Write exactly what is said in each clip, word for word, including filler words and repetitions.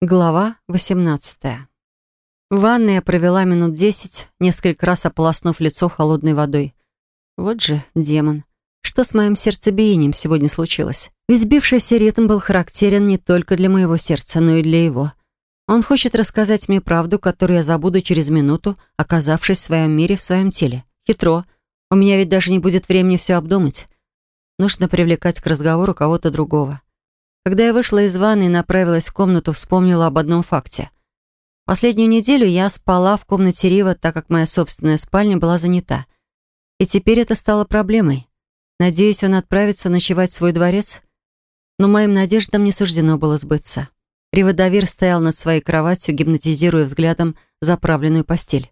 Глава восемнадцатая. В ванной я провела минут десять, несколько раз ополоснув лицо холодной водой. Вот же демон. Что с моим сердцебиением сегодня случилось? Ведь сбившийся ритм был характерен не только для моего сердца, но и для его. Он хочет рассказать мне правду, которую я забуду через минуту, оказавшись в своем мире, в своем теле. Хитро. У меня ведь даже не будет времени все обдумать. Нужно привлекать к разговору кого-то другого. Когда я вышла из ванны и направилась в комнату, вспомнила об одном факте. Последнюю неделю я спала в комнате Рива, так как моя собственная спальня была занята. И теперь это стало проблемой. Надеюсь, он отправится ночевать в свой дворец. Но моим надеждам не суждено было сбыться. Риводавир стоял над своей кроватью, гипнотизируя взглядом заправленную постель.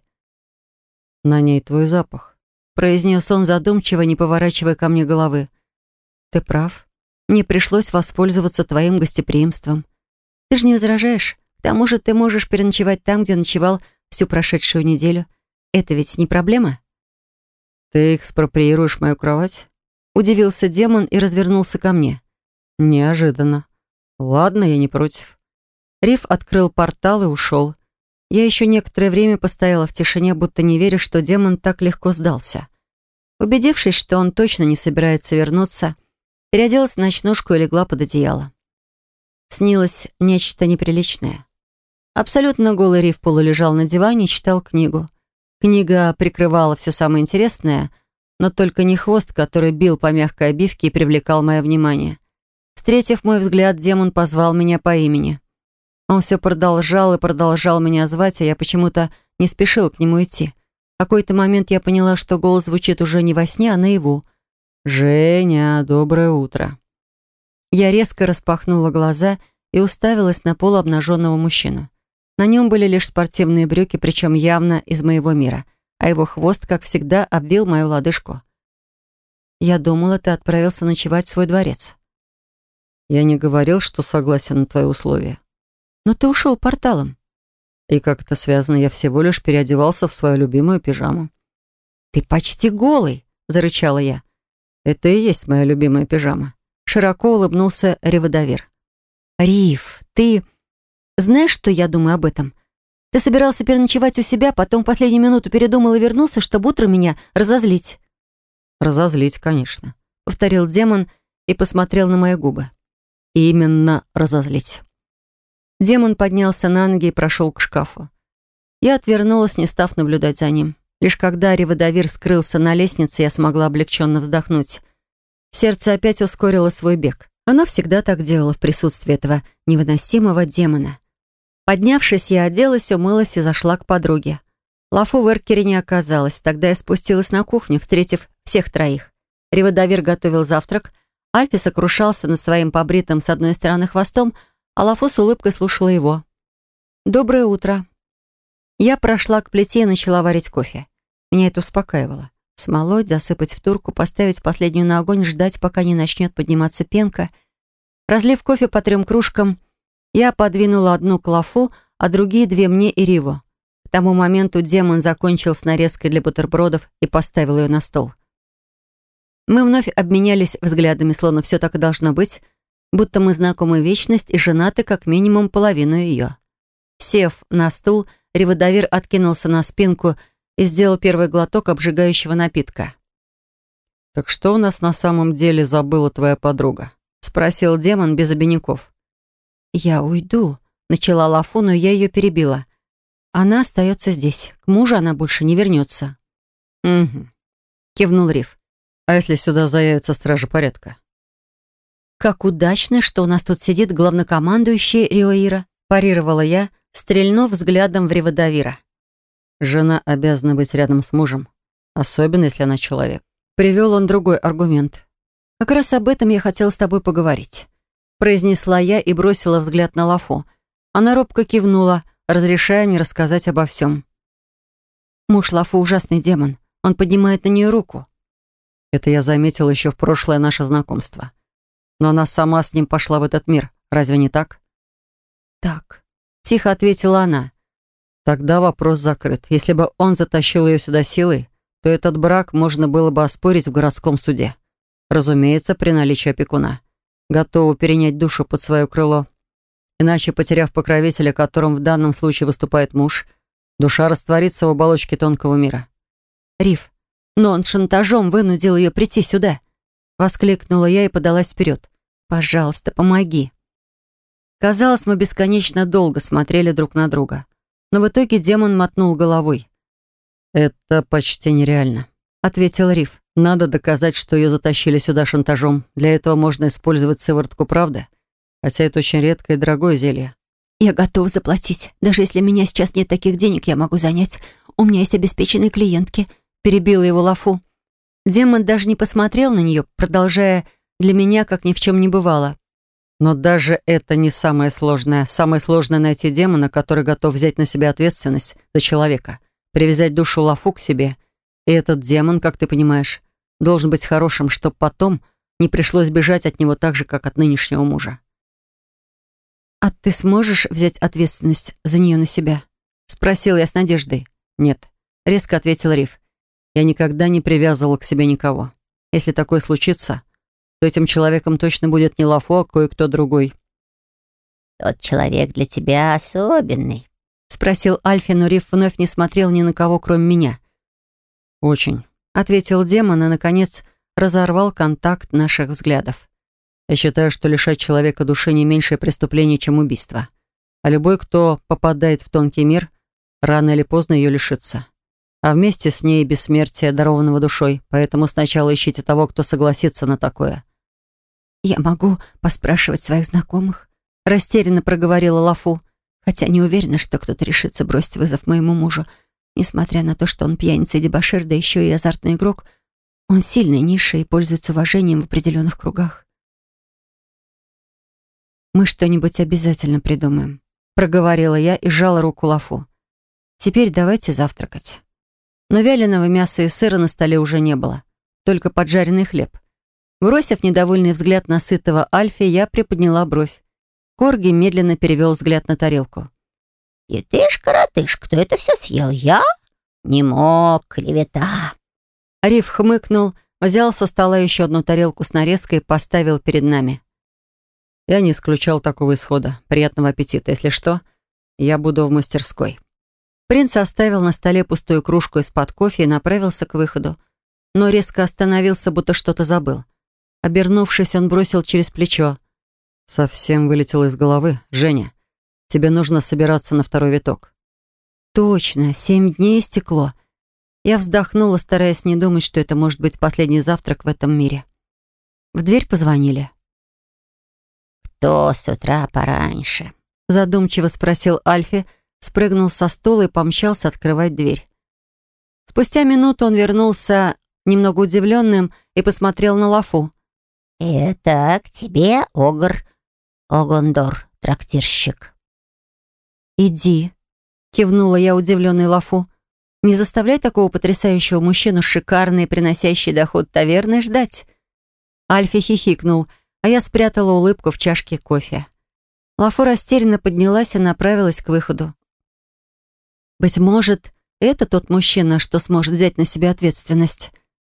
«На ней твой запах», — произнес он задумчиво, не поворачивая ко мне головы. «Ты прав. Мне пришлось воспользоваться твоим гостеприимством. Ты же не возражаешь? К тому же ты можешь переночевать там, где ночевал всю прошедшую неделю. Это ведь не проблема?» «Ты экспроприируешь мою кровать?» Удивился демон и развернулся ко мне. «Неожиданно. Ладно, я не против». Рив открыл портал и ушел. Я еще некоторое время постояла в тишине, будто не веря, что демон так легко сдался. Убедившись, что он точно не собирается вернуться, переоделась в ночнушку и легла под одеяло. Снилось нечто неприличное. Абсолютно голый Рив полулежал на диване и читал книгу. Книга прикрывала все самое интересное, но только не хвост, который бил по мягкой обивке и привлекал мое внимание. Встретив мой взгляд, демон позвал меня по имени. Он все продолжал и продолжал меня звать, а я почему-то не спешила к нему идти. В какой-то момент я поняла, что голос звучит уже не во сне, а наяву. «Женя, доброе утро». Я резко распахнула глаза и уставилась на полуобнаженного мужчину. На нем были лишь спортивные брюки, причем явно из моего мира, а его хвост, как всегда, обвил мою лодыжку. «Я думала, ты отправился ночевать в свой дворец». «Я не говорил, что согласен на твои условия». «Но ты ушел порталом». «И как это связано? Я всего лишь переодевался в свою любимую пижаму». «Ты почти голый», — зарычала я. «Это и есть моя любимая пижама». Широко улыбнулся Риводавир. «Рив, ты... Знаешь, что я думаю об этом? Ты собирался переночевать у себя, потом в последнюю минуту передумал и вернулся, чтобы утром меня разозлить». «Разозлить, конечно», — повторил демон и посмотрел на мои губы. «Именно разозлить». Демон поднялся на ноги и прошел к шкафу. Я отвернулась, не став наблюдать за ним. Лишь когда Риводавир скрылся на лестнице, я смогла облегченно вздохнуть. Сердце опять ускорило свой бег. Оно всегда так делало в присутствии этого невыносимого демона. Поднявшись, я оделась, умылась и зашла к подруге. Лафу в эркере не оказалось. Тогда я спустилась на кухню, встретив всех троих. Риводавир готовил завтрак, Альфи сокрушался над своим побритым с одной стороны хвостом, а Лафу с улыбкой слушала его. «Доброе утро». Я прошла к плите и начала варить кофе. Меня это успокаивало. Смолоть, засыпать в турку, поставить последнюю на огонь, ждать, пока не начнет подниматься пенка. Разлив кофе по трем кружкам, я подвинула одну к Лафу, а другие две мне и Риву. К тому моменту демон закончил с нарезкой для бутербродов и поставил ее на стол. Мы вновь обменялись взглядами, словно все так и должно быть, будто мы знакомы вечность и женаты как минимум половину ее. Сев на стул, Риводавир откинулся на спинку и сделал первый глоток обжигающего напитка. «Так что у нас на самом деле забыла твоя подруга?» — спросил демон без обиняков. «Я уйду», — начала Лафу, но я ее перебила. «Она остается здесь. К мужу она больше не вернется». «Угу», — кивнул Рив. «А если сюда заявится стража порядка?» «Как удачно, что у нас тут сидит главнокомандующий Риоира», — парировала я, стрельнув взглядом в Риводавира. «Жена обязана быть рядом с мужем, особенно если она человек». Привел он другой аргумент. «Как раз об этом я хотела с тобой поговорить», — произнесла я и бросила взгляд на Лафу. Она робко кивнула, разрешая мне рассказать обо всем. «Муж Лафу ужасный демон. Он поднимает на нее руку». «Это я заметила еще в прошлое наше знакомство. Но она сама с ним пошла в этот мир. Разве не так?» «Так», — тихо ответила она. «Тогда вопрос закрыт. Если бы он затащил ее сюда силой, то этот брак можно было бы оспорить в городском суде. Разумеется, при наличии опекуна, готового перенять душу под свое крыло. Иначе, потеряв покровителя, которым в данном случае выступает муж, душа растворится в оболочке тонкого мира. «Риф, но он шантажом вынудил ее прийти сюда!» Воскликнула я и подалась вперед. «Пожалуйста, помоги!» Казалось, мы бесконечно долго смотрели друг на друга. Но в итоге демон мотнул головой. «Это почти нереально», — ответил Риф. «Надо доказать, что ее затащили сюда шантажом. Для этого можно использовать сыворотку правды, хотя это очень редкое и дорогое зелье». «Я готов заплатить. Даже если у меня сейчас нет таких денег, я могу занять. У меня есть обеспеченные клиентки», — перебила его Лафу. Демон даже не посмотрел на нее, продолжая для меня, как ни в чем не бывало. «Но даже это не самое сложное. Самое сложное — найти демона, который готов взять на себя ответственность за человека, привязать душу Лафу к себе. И этот демон, как ты понимаешь, должен быть хорошим, чтобы потом не пришлось бежать от него так же, как от нынешнего мужа». «А ты сможешь взять ответственность за нее на себя?» — спросил я с надеждой. «Нет», — резко ответил Риф. «Я никогда не привязывал к себе никого. Если такое случится, то этим человеком точно будет не Лафу, а кое-кто другой». «Тот человек для тебя особенный», — спросил Альфи, но Риф вновь не смотрел ни на кого, кроме меня. «Очень», — ответил демон и, наконец, разорвал контакт наших взглядов. «Я считаю, что лишать человека души не меньшее преступление, чем убийство. А любой, кто попадает в тонкий мир, рано или поздно ее лишится. А вместе с ней бессмертие, дарованного душой. Поэтому сначала ищите того, кто согласится на такое». «Я могу поспрашивать своих знакомых», — растерянно проговорила Лафу, хотя не уверена, что кто-то решится бросить вызов моему мужу. Несмотря на то, что он пьяница и дебошир, да еще и азартный игрок, он сильный, низший и пользуется уважением в определенных кругах. «Мы что-нибудь обязательно придумаем», — проговорила я и сжала руку Лафу. «Теперь давайте завтракать». Но вяленого мяса и сыра на столе уже не было, только поджаренный хлеб. Бросив недовольный взгляд на сытого Альфи, я приподняла бровь. Корги медленно перевел взгляд на тарелку. «И ты ж, коротыш, кто это все съел? Я? Не мог, клевета!» Риф хмыкнул, взял со стола еще одну тарелку с нарезкой и поставил перед нами. «Я не исключал такого исхода. Приятного аппетита. Если что, я буду в мастерской». Принц оставил на столе пустую кружку из-под кофе и направился к выходу, но резко остановился, будто что-то забыл. Обернувшись, он бросил через плечо. «Совсем вылетело из головы. Женя, тебе нужно собираться на второй виток». «Точно, семь дней истекло». Я вздохнула, стараясь не думать, что это может быть последний завтрак в этом мире. В дверь позвонили. «Кто с утра пораньше?» — задумчиво спросил Альфи, спрыгнул со стула и помчался открывать дверь. Спустя минуту он вернулся немного удивленным и посмотрел на Лафу. «Это к тебе, Огр, Огондор, трактирщик». «Иди», — кивнула я удивленной Лафу. «Не заставляй такого потрясающего мужчину с шикарной, приносящей доход таверной ждать». Альфи хихикнул, а я спрятала улыбку в чашке кофе. Лафу растерянно поднялась и направилась к выходу. «Быть может, это тот мужчина, что сможет взять на себя ответственность».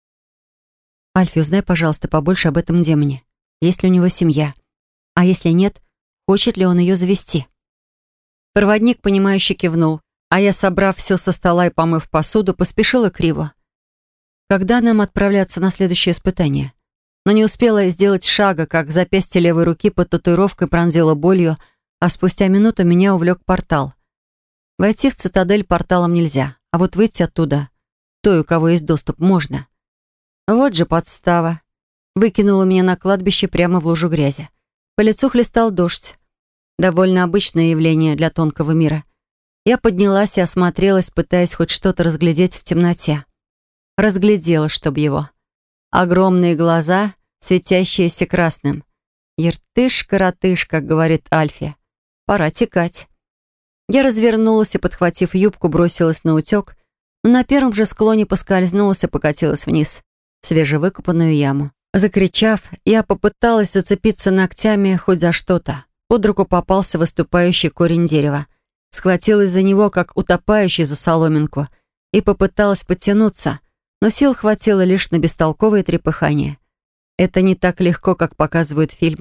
«Альфи, узнай, пожалуйста, побольше об этом демоне. Есть ли у него семья? А если нет, хочет ли он ее завести?» Проводник, понимающе кивнул, а я, собрав все со стола и помыв посуду, поспешила к Риву. Когда нам отправляться на следующее испытание? Но не успела я сделать шага, как запястье левой руки под татуировкой пронзило болью, а спустя минуту меня увлек портал. Войти в цитадель порталом нельзя, а вот выйти оттуда, той, у кого есть доступ, можно. Вот же подстава. Выкинула меня на кладбище прямо в лужу грязи. По лицу хлестал дождь. Довольно обычное явление для тонкого мира. Я поднялась и осмотрелась, пытаясь хоть что-то разглядеть в темноте. Разглядела, чтоб его. Огромные глаза, светящиеся красным. «Ертыш-коротыш», как говорит Альфи. Пора текать. Я развернулась и, подхватив юбку, бросилась на утек, но на первом же склоне поскользнулась и покатилась вниз, в свежевыкопанную яму. Закричав, я попыталась зацепиться ногтями хоть за что-то. Под руку попался выступающий корень дерева. Схватилась за него, как утопающий за соломинку, и попыталась подтянуться, но сил хватило лишь на бестолковое трепыхание. Это не так легко, как показывают в фильмах,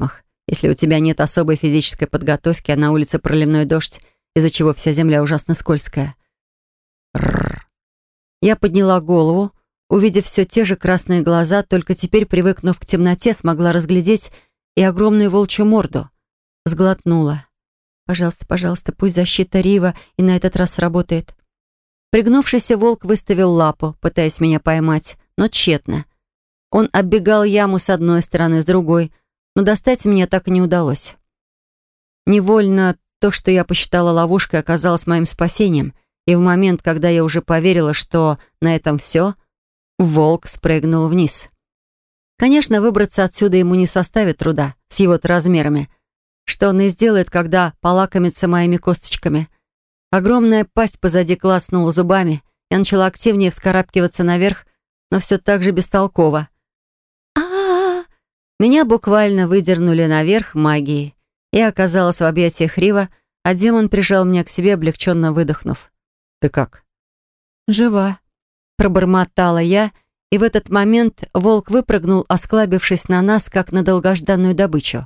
Если у тебя нет особой физической подготовки, а на улице проливной дождь, из-за чего вся земля ужасно скользкая. Рррр. Я подняла голову, увидев все те же красные глаза, только теперь, привыкнув к темноте, смогла разглядеть и огромную волчью морду. Сглотнула. «Пожалуйста, пожалуйста, пусть защита Рива и на этот раз сработает». Пригнувшийся волк выставил лапу, пытаясь меня поймать, но тщетно. Он оббегал яму с одной стороны, с другой, но достать меня так и не удалось. Невольно то, что я посчитала ловушкой, оказалось моим спасением, и в момент, когда я уже поверила, что на этом все, волк спрыгнул вниз. Конечно, выбраться отсюда ему не составит труда, с его-то размерами. Что он и сделает, когда полакомится моими косточками. Огромная пасть позади клацнула зубами. Я начала активнее вскарабкиваться наверх, но все так же бестолково. а Меня буквально выдернули наверх магией. Я оказалась в объятиях Рива, а демон прижал меня к себе, облегченно выдохнув. «Ты как?» «Жива», — пробормотала я, и в этот момент волк выпрыгнул, осклабившись на нас, как на долгожданную добычу.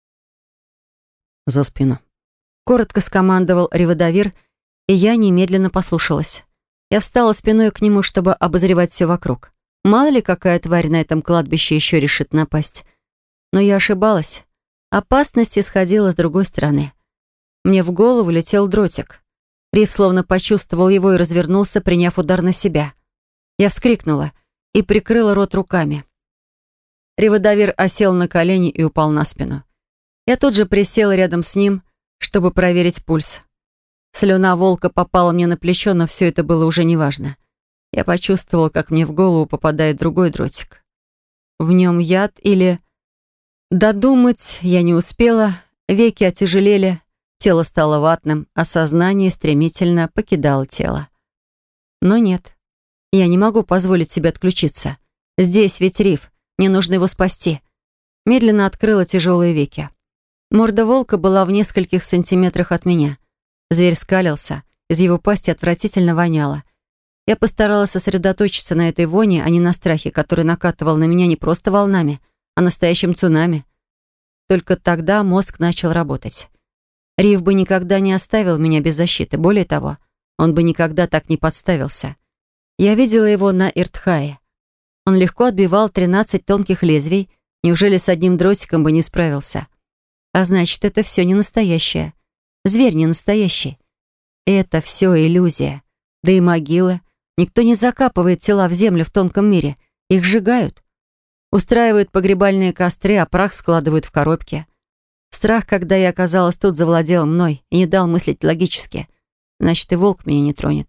«За спину», — коротко скомандовал Риводавир, и я немедленно послушалась. Я встала спиной к нему, чтобы обозревать все вокруг. Мало ли, какая тварь на этом кладбище еще решит напасть. Но я ошибалась. Опасность исходила с другой стороны. Мне в голову летел дротик. Рив словно почувствовал его и развернулся, приняв удар на себя. Я вскрикнула и прикрыла рот руками. Риводавир осел на колени и упал на спину. Я тут же присела рядом с ним, чтобы проверить пульс. Слюна волка попала мне на плечо, но все это было уже неважно. Я почувствовала, как мне в голову попадает другой дротик. В нем яд или... Додумать я не успела, веки отяжелели, тело стало ватным, а сознание стремительно покидало тело. Но нет, я не могу позволить себе отключиться. Здесь ведь Рив, мне нужно его спасти. Медленно открыла тяжелые веки. Морда волка была в нескольких сантиметрах от меня. Зверь скалился, из его пасти отвратительно воняло. Я постаралась сосредоточиться на этой воне, а не на страхе, который накатывал на меня не просто волнами, а настоящим цунами. Только тогда мозг начал работать. Рив бы никогда не оставил меня без защиты. Более того, он бы никогда так не подставился. Я видела его на Иртхае. Он легко отбивал тринадцать тонких лезвий. Неужели с одним дротиком бы не справился? А значит, это все не настоящее. Зверь не настоящий. Это все иллюзия. Да и могилы. Никто не закапывает тела в землю в тонком мире. Их сжигают. Устраивают погребальные костры, а прах складывают в коробки. Страх, когда я оказалась тут, завладел мной и не дал мыслить логически. Значит, и волк меня не тронет.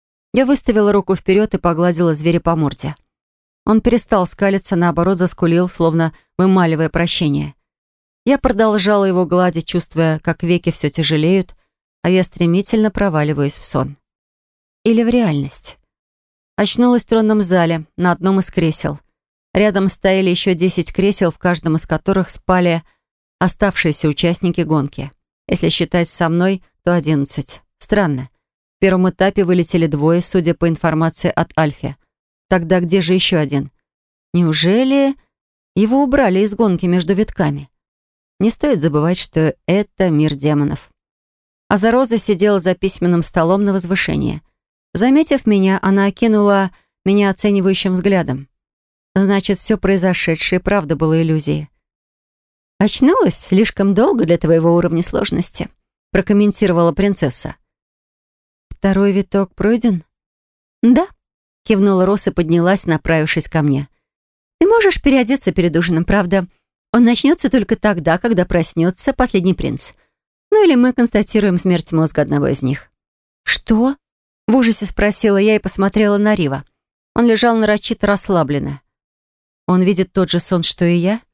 Я выставила руку вперед и погладила зверя по морде. Он перестал скалиться, наоборот, заскулил, словно вымаливая прощение. Я продолжала его гладить, чувствуя, как веки все тяжелеют, а я стремительно проваливаюсь в сон. Или в реальность. Очнулась в тронном зале, на одном из кресел. Рядом стояли еще десять кресел, в каждом из которых спали оставшиеся участники гонки. Если считать со мной, то одиннадцать. Странно. В первом этапе вылетели двое, судя по информации от Альфи. Тогда где же еще один? Неужели его убрали из гонки между витками? Не стоит забывать, что это мир демонов. Азароза сидела за письменным столом на возвышении. Заметив меня, она окинула меня оценивающим взглядом. Значит, все произошедшее правда было иллюзией. «Очнулась слишком долго для твоего уровня сложности», прокомментировала принцесса. «Второй виток пройден?» «Да», кивнула Рос и поднялась, направившись ко мне. «Ты можешь переодеться перед ужином, правда? Он начнется только тогда, когда проснется последний принц. Ну или мы констатируем смерть мозга одного из них». «Что?» В ужасе спросила я и посмотрела на Рива. Он лежал нарочито расслабленно. Он видит тот же сон, что и я?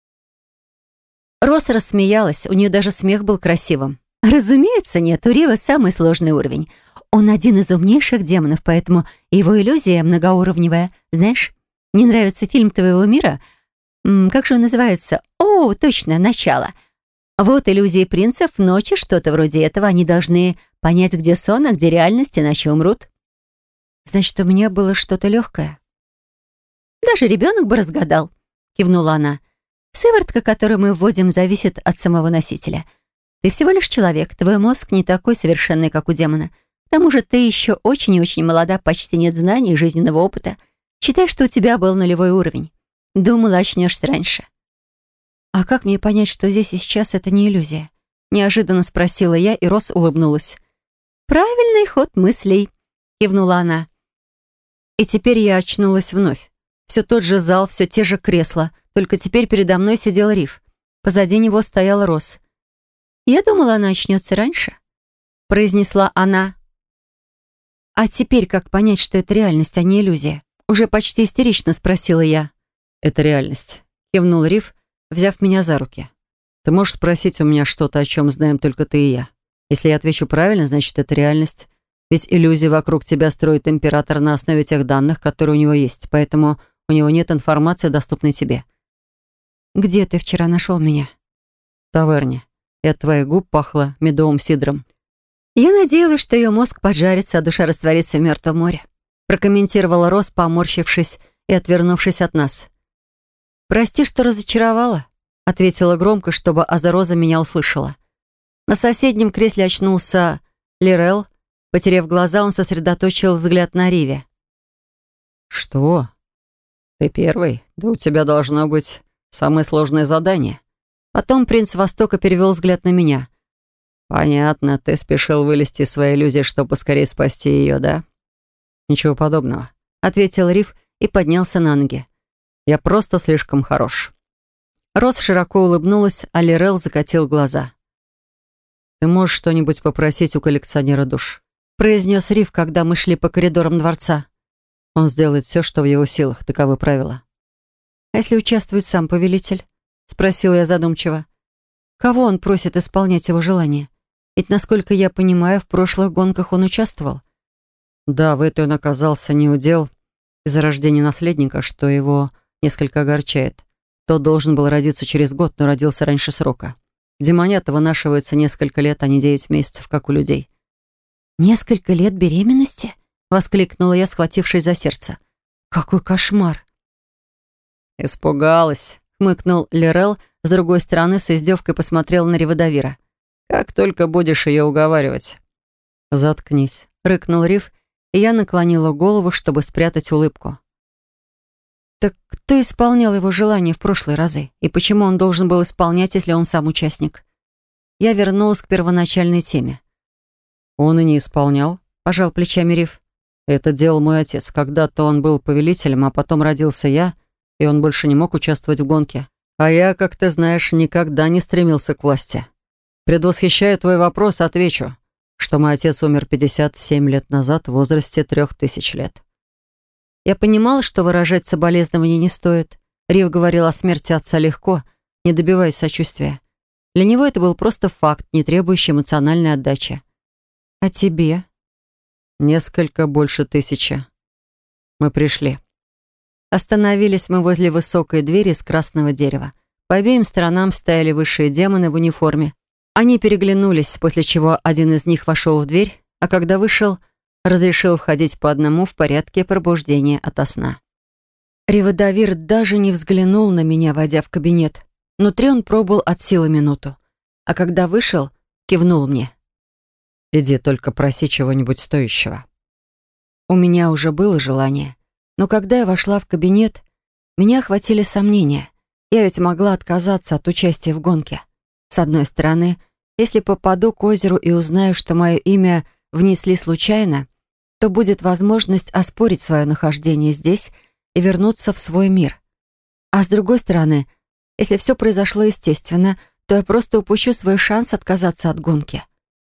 Роса рассмеялась, у нее даже смех был красивым. Разумеется, нет, у Рива самый сложный уровень. Он один из умнейших демонов, поэтому его иллюзия многоуровневая. Знаешь, мне нравится фильм твоего мира. М, как же он называется? О, точно, «Начало». Вот иллюзии принцев в ночи, что-то вроде этого. Они должны понять, где сон, а где реальность, иначе умрут. Значит, у меня было что-то легкое. «Даже ребенок бы разгадал», — кивнула она. Сыворотка, которую мы вводим, зависит от самого носителя. Ты всего лишь человек, твой мозг не такой совершенный, как у демона. К тому же ты еще очень и очень молода, почти нет знаний и жизненного опыта. Считай, что у тебя был нулевой уровень. Думала, очнешься раньше». «А как мне понять, что здесь и сейчас это не иллюзия?» Неожиданно спросила я, и Рос улыбнулась. «Правильный ход мыслей», — кивнула она. И теперь я очнулась вновь. Все тот же зал, все те же кресла, только теперь передо мной сидел Риф. Позади него стояла Рос. «Я думала, она очнется раньше», — произнесла она. «А теперь как понять, что это реальность, а не иллюзия?» Уже почти истерично спросила я. «Это реальность», — кивнул Риф, взяв меня за руки. «Ты можешь спросить у меня что-то, о чем знаем только ты и я. Если я отвечу правильно, значит, это реальность. Ведь иллюзии вокруг тебя строит император на основе тех данных, которые у него есть, поэтому у него нет информации, доступной тебе». «Где ты вчера нашел меня?» «В таверне. И от твоих губ пахло медовым сидром». «Я надеялась, что ее мозг поджарится, а душа растворится в мертвом море», прокомментировала Рос, поморщившись и отвернувшись от нас. «Прости, что разочаровала», — ответила громко, чтобы Азароза меня услышала. На соседнем кресле очнулся Лирел. Потеряв глаза, он сосредоточил взгляд на Риве. «Что? Ты первый? Да у тебя должно быть самое сложное задание». Потом принц Востока перевел взгляд на меня. «Понятно, ты спешил вылезти из своей иллюзии, чтобы скорее спасти ее, да?» «Ничего подобного», — ответил Риф и поднялся на ноги. «Я просто слишком хорош». Рос широко улыбнулась, а Лирел закатил глаза. «Ты можешь что-нибудь попросить у коллекционера душ?» произнес Риф, когда мы шли по коридорам дворца. «Он сделает все, что в его силах, таковы правила». «А если участвует сам повелитель?» спросила я задумчиво. «Кого он просит исполнять его желания? Ведь, насколько я понимаю, в прошлых гонках он участвовал». «Да, в этой он оказался неудел из-за рождения наследника, что его несколько огорчает. Тот должен был родиться через год, но родился раньше срока. Демонята вынашиваются несколько лет, а не девять месяцев, как у людей». «Несколько лет беременности?» — воскликнула я, схватившись за сердце. «Какой кошмар!» «Испугалась», — хмыкнул Лирел, с другой стороны с издевкой посмотрел на Реводовира. «Как только будешь ее уговаривать». «Заткнись», — рыкнул Риф, и я наклонила голову, чтобы спрятать улыбку. «Так кто исполнял его желания в прошлые разы? И почему он должен был исполнять, если он сам участник?» Я вернулась к первоначальной теме. «Он и не исполнял», — пожал плечами Риф. «Это делал мой отец. Когда-то он был повелителем, а потом родился я, и он больше не мог участвовать в гонке. А я, как ты знаешь, никогда не стремился к власти. Предвосхищая твой вопрос, отвечу, что мой отец умер пятьдесят семь лет назад в возрасте трех тысяч лет». Я понимала, что выражать соболезнования не стоит. Риф говорил о смерти отца легко, не добиваясь сочувствия. Для него это был просто факт, не требующий эмоциональной отдачи. «А тебе?» «Несколько больше тысячи. Мы пришли». Остановились мы возле высокой двери из красного дерева. По обеим сторонам стояли высшие демоны в униформе. Они переглянулись, после чего один из них вошел в дверь, а когда вышел, разрешил входить по одному в порядке пробуждения ото сна. Реводовир даже не взглянул на меня, войдя в кабинет. Внутри он пробыл от силы минуту. А когда вышел, кивнул мне. «Иди, только проси чего-нибудь стоящего». У меня уже было желание. Но когда я вошла в кабинет, меня охватили сомнения. Я ведь могла отказаться от участия в гонке. С одной стороны, если попаду к озеру и узнаю, что мое имя внесли случайно, то будет возможность оспорить свое нахождение здесь и вернуться в свой мир. А с другой стороны, если все произошло естественно, то я просто упущу свой шанс отказаться от гонки.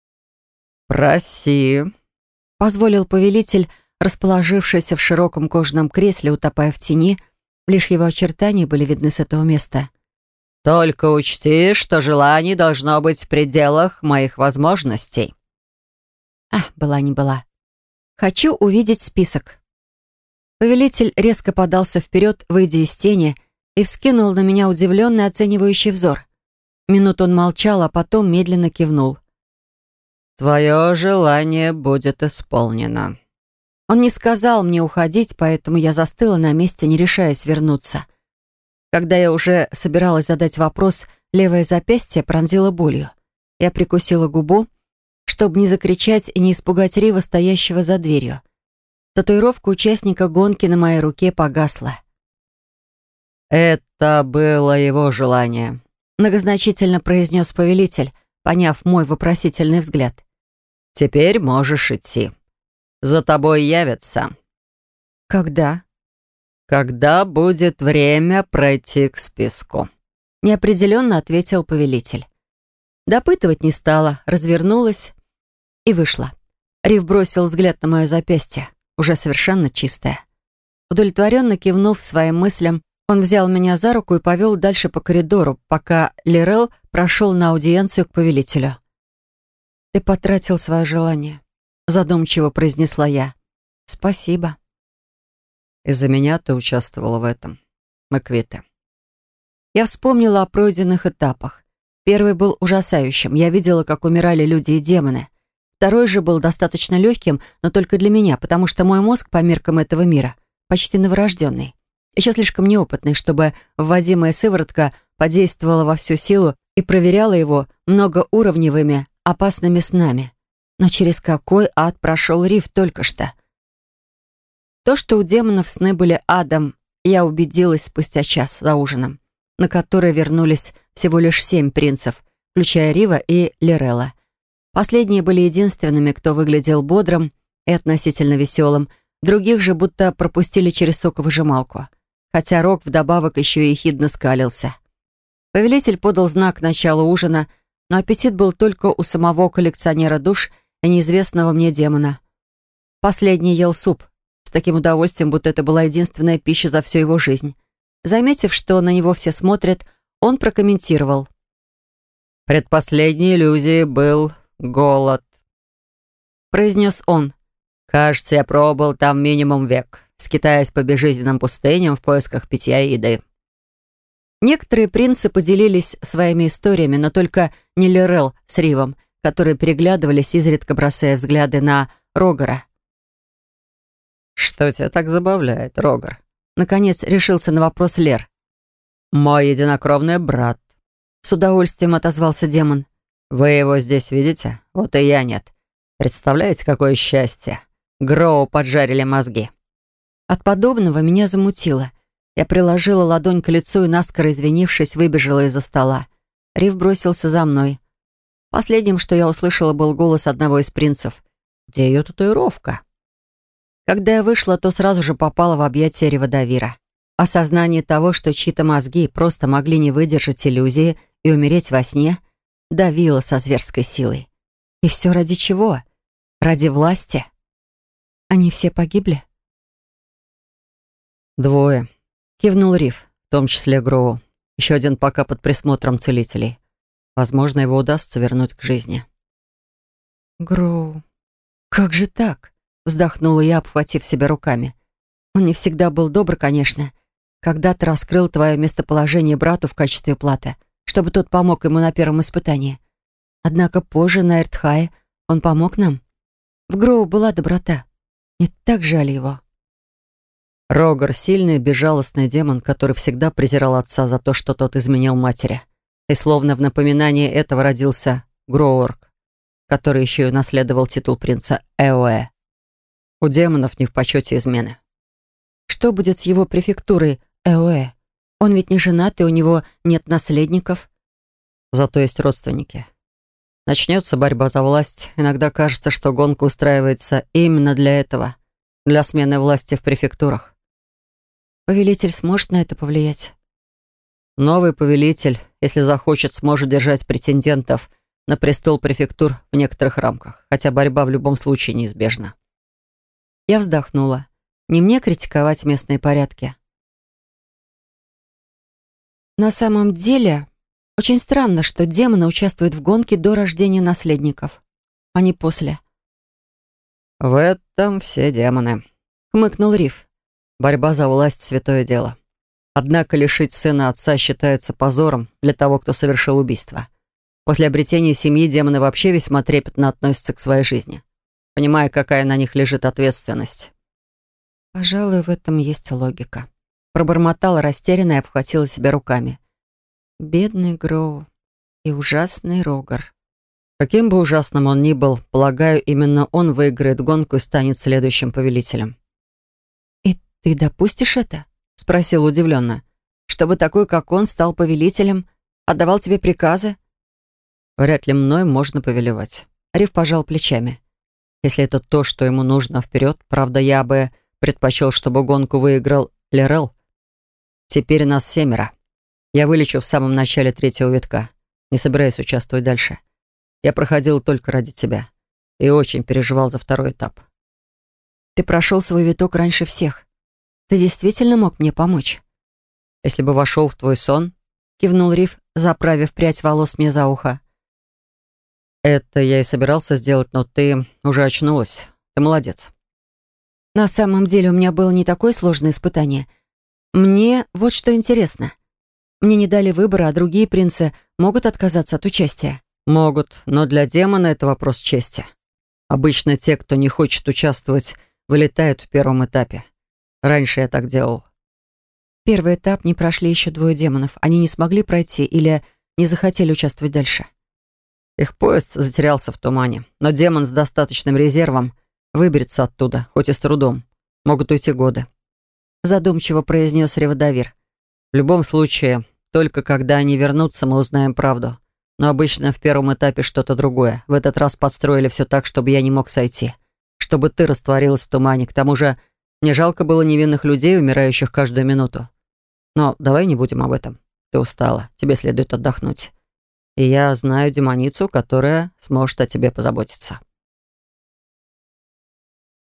«Проси», — позволил повелитель, расположившийся в широком кожаном кресле, утопая в тени. Лишь его очертания были видны с этого места. «Только учти, что желание должно быть в пределах моих возможностей». А, была не была. «Хочу увидеть список». Повелитель резко подался вперед, выйдя из тени, и вскинул на меня удивленный оценивающий взор. Минуту он молчал, а потом медленно кивнул. «Твое желание будет исполнено». Он не сказал мне уходить, поэтому я застыла на месте, не решаясь вернуться. Когда я уже собиралась задать вопрос, левое запястье пронзило болью. Я прикусила губу, чтобы не закричать и не испугать Рива, стоящего за дверью. Татуировка участника гонки на моей руке погасла. «Это было его желание», — многозначительно произнес повелитель, поняв мой вопросительный взгляд. «Теперь можешь идти. За тобой явятся». «Когда?» «Когда будет время пройти к списку», — неопределенно ответил повелитель. Допытывать не стала, развернулась и вышла. Рив бросил взгляд на мое запястье, уже совершенно чистое. Удовлетворенно кивнув своим мыслям, он взял меня за руку и повел дальше по коридору, пока Лирел прошел на аудиенцию к повелителю. «Ты потратил свое желание», — задумчиво произнесла я. «Спасибо». «Из-за меня ты участвовала в этом. Мы квиты». Я вспомнила о пройденных этапах. Первый был ужасающим. Я видела, как умирали люди и демоны. Второй же был достаточно легким, но только для меня, потому что мой мозг, по меркам этого мира, почти новорожденный. Еще слишком неопытный, чтобы вводимая сыворотка подействовала во всю силу и проверяла его многоуровневыми опасными снами. Но через какой ад прошел Рив только что? То, что у демонов сны были адом, я убедилась спустя час за ужином, на который вернулись всего лишь семь принцев, включая Рива и Лирелла. Последние были единственными, кто выглядел бодрым и относительно веселым, других же будто пропустили через соковыжималку, хотя Рок вдобавок еще и ехидно скалился. Повелитель подал знак к началу ужина, но аппетит был только у самого коллекционера душ и неизвестного мне демона. Последний ел суп, с таким удовольствием, будто это была единственная пища за всю его жизнь. Заметив, что на него все смотрят, он прокомментировал. «Предпоследней иллюзией был голод», — произнес он. «Кажется, я пробыл там минимум век, скитаясь по безжизненным пустыням в поисках питья и еды». Некоторые принцы поделились своими историями, но только не Лирел с Ривом, которые переглядывались, изредка бросая взгляды на Рогора. «Что тебя так забавляет, Рогор?» Наконец решился на вопрос Лер. «Мой единокровный брат», — с удовольствием отозвался демон. «Вы его здесь видите? Вот и я нет. Представляете, какое счастье? Гроу поджарили мозги». От подобного меня замутило. Я приложила ладонь к лицу и, наскоро извинившись, выбежала из-за стола. Рив бросился за мной. Последним, что я услышала, был голос одного из принцев. «Где ее татуировка?» Когда я вышла, то сразу же попала в объятия Риводавира. Осознание того, что чьи-то мозги просто могли не выдержать иллюзии и умереть во сне, давило со зверской силой. И все ради чего? Ради власти? Они все погибли? «Двое», — кивнул Рив. «В том числе Гроу. Еще один пока под присмотром целителей. Возможно, его удастся вернуть к жизни». «Гроу, как же так?» — вздохнула я, обхватив себя руками. «Он не всегда был добр, конечно. Когда-то раскрыл твое местоположение брату в качестве платы, чтобы тот помог ему на первом испытании. Однако позже на Эртхае он помог нам. В Гроу была доброта. Мне так жаль его». Рогор — сильный, безжалостный демон, который всегда презирал отца за то, что тот изменил матери. И словно в напоминание этого родился Гроуорг, который еще и наследовал титул принца Эоэ. У демонов не в почете измены. Что будет с его префектурой Эоэ? Он ведь не женат, и у него нет наследников. Зато есть родственники. Начнется борьба за власть. Иногда кажется, что гонка устраивается именно для этого, для смены власти в префектурах. Повелитель сможет на это повлиять? Новый повелитель, если захочет, сможет держать претендентов на престол префектур в некоторых рамках, хотя борьба в любом случае неизбежна. Я вздохнула. Не мне критиковать местные порядки. На самом деле, очень странно, что демоны участвуют в гонке до рождения наследников, а не после. «В этом все демоны», — хмыкнул Рив. «Борьба за власть — святое дело. Однако лишить сына отца считается позором для того, кто совершил убийство. После обретения семьи демоны вообще весьма трепетно относятся к своей жизни, понимая, какая на них лежит ответственность». Пожалуй, в этом есть логика. Пробормотала растерянно и обхватила себя руками. Бедный Гроу и ужасный Рогар. Каким бы ужасным он ни был, полагаю, именно он выиграет гонку и станет следующим повелителем. «И ты допустишь это?» — спросил удивленно. «Чтобы такой, как он, стал повелителем, отдавал тебе приказы?» Вряд ли мной можно повелевать. Рив пожал плечами. Если это то, что ему нужно, вперед. Правда, я бы предпочел, чтобы гонку выиграл Лерел. Теперь нас семеро. Я вылечу в самом начале третьего витка. Не собираюсь участвовать дальше. Я проходил только ради тебя. И очень переживал за второй этап. Ты прошел свой виток раньше всех. Ты действительно мог мне помочь? Если бы вошел в твой сон, кивнул Рив, заправив прядь волос мне за ухо. Это я и собирался сделать, но ты уже очнулась. Ты молодец. На самом деле у меня было не такое сложное испытание. Мне вот что интересно. Мне не дали выбора, а другие принцы могут отказаться от участия. Могут, но для демона это вопрос чести. Обычно те, кто не хочет участвовать, вылетают в первом этапе. Раньше я так делал. Первый этап не прошли еще двое демонов. Они не смогли пройти или не захотели участвовать дальше. Их поезд затерялся в тумане, но демон с достаточным резервом выберется оттуда, хоть и с трудом. Могут уйти годы. Задумчиво произнес Реводовир. В любом случае, только когда они вернутся, мы узнаем правду. Но обычно в первом этапе что-то другое. В этот раз подстроили все так, чтобы я не мог сойти. Чтобы ты растворилась в тумане. К тому же, мне жалко было невинных людей, умирающих каждую минуту. Но давай не будем об этом. Ты устала, тебе следует отдохнуть. И я знаю демоницу, которая сможет о тебе позаботиться.